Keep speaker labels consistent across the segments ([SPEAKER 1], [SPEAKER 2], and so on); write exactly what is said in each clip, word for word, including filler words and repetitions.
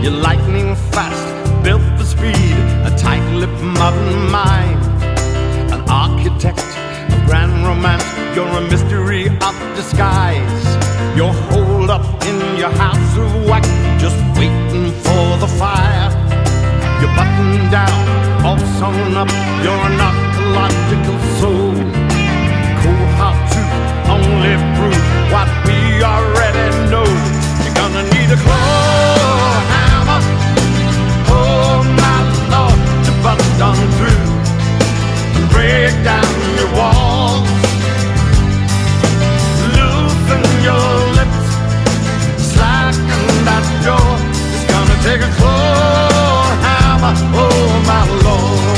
[SPEAKER 1] You're lightning fast, built for speed, a tight-lipped modern mind, an architect of grand romance. You're a mystery of disguise. You're holed up in your house of wax, just waiting for the fire. You're buttoned down, all sewn up. You're an archaeological soul. Cold hard truth only proves what we already know. You're gonna need a claw hammer, oh my Lord, to bust on through and break down your walls. Loosen your lips, slacken that door. It's gonna take a claw hammer, oh my Lord.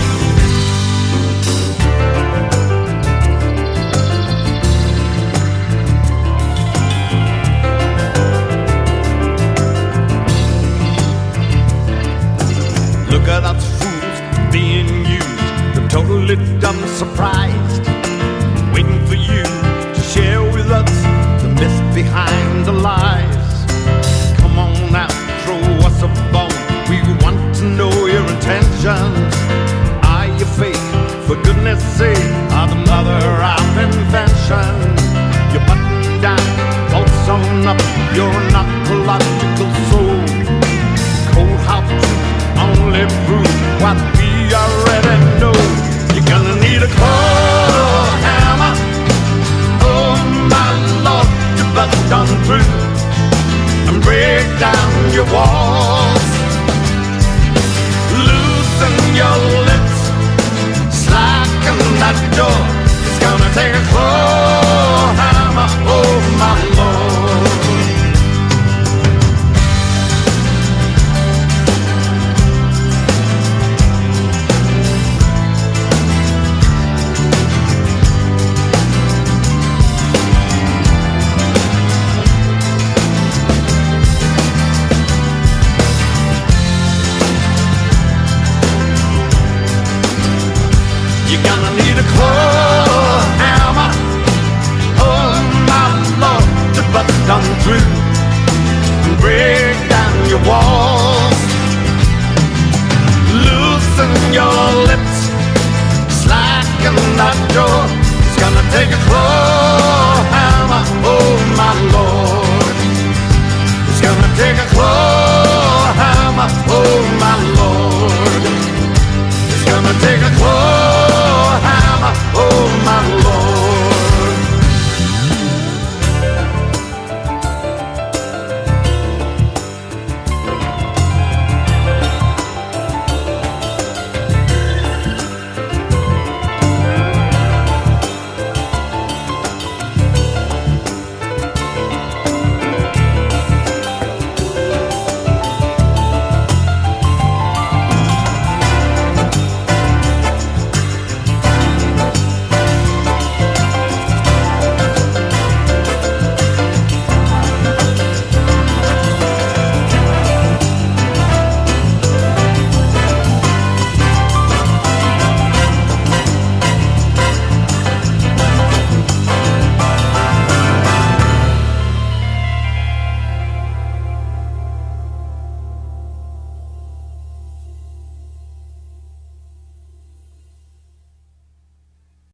[SPEAKER 1] Look at us fools being used, they're totally dumb, surprised, waiting for you to share with us the myth behind the lies. Come on now, throw us a bone. We want to know your intentions. Are you fake? For goodness sake, are the mother of invention. You're buttoned down, all sewn up. You're an archaeological soul. Cold hot truth only prove what we already know. You're gonna need a claw hammer, oh my Lord, to bust on through and break down your walls. Loosen your lips, slacken that door. It's gonna take a claw hammer, oh my Lord. You're gonna need a claw hammer, oh my Lord, to bust on through and break down your walls. Loosen your lips, slacken that door. It's gonna take a claw hammer, oh my Lord. It's gonna take a claw hammer, oh my Lord. It's gonna take a claw